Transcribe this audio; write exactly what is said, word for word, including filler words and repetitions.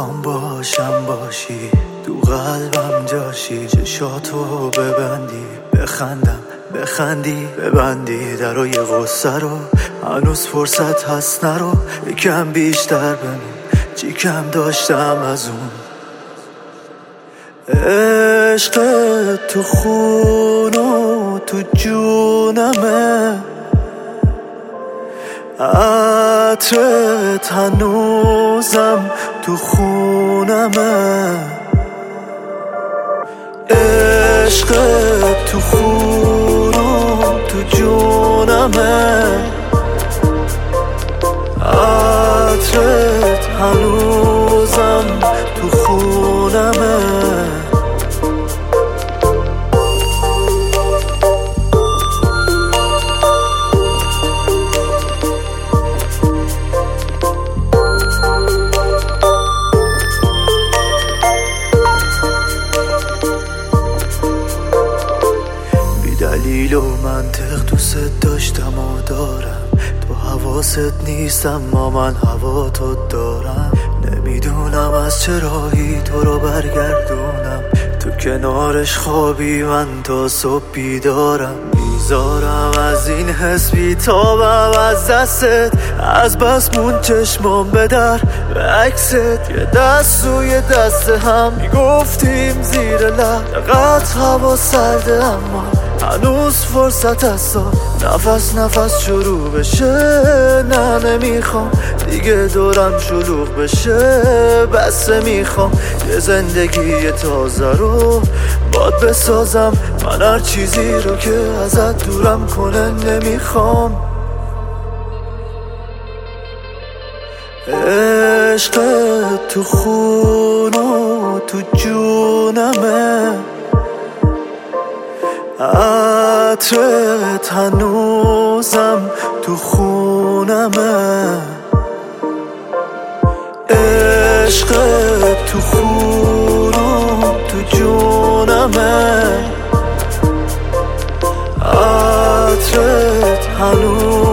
میخوام باشم باشی، تو قلبم جاشی، چشاتو ببندی، بخندم بخندی، ببندی درای غصه رو، هنوز فرصت هست نرو، یکم بیشتر بمون، چی کم داشتم از اون عشق تو خون و تو جونمه، عطرت هنوزم تو خونمه، عشق تو خون و تو جونمه، عطرت هنوزم تو خونمه. دلیل و منطق دوست داشتم و دارم، تو حواست نیستم اما من هوا تو دارم، نمیدونم از چه راهی تو رو برگردونم، تو کنارش خوابی من تا صبح بیدارم، میذارم از این حس بیتابم از دستت، از بس مون چشمام به در به عکست، یه دست روی دست هم میگفتیم زیر لب، قطع هوا سرده اما هنوز فرصت هست نفس نفس شروع بشه، نه نمیخوام دیگه دورم شلوغ بشه، بسه میخوام یه زندگی تازه رو باد بسازم، من هر چیزی رو که ازت دورم کنه نمیخوام. عشق تو خون و تو جونمه، عطرت هنوزم تو خونمه، عشق تو خون و تو جونمه، عطرت هنوزم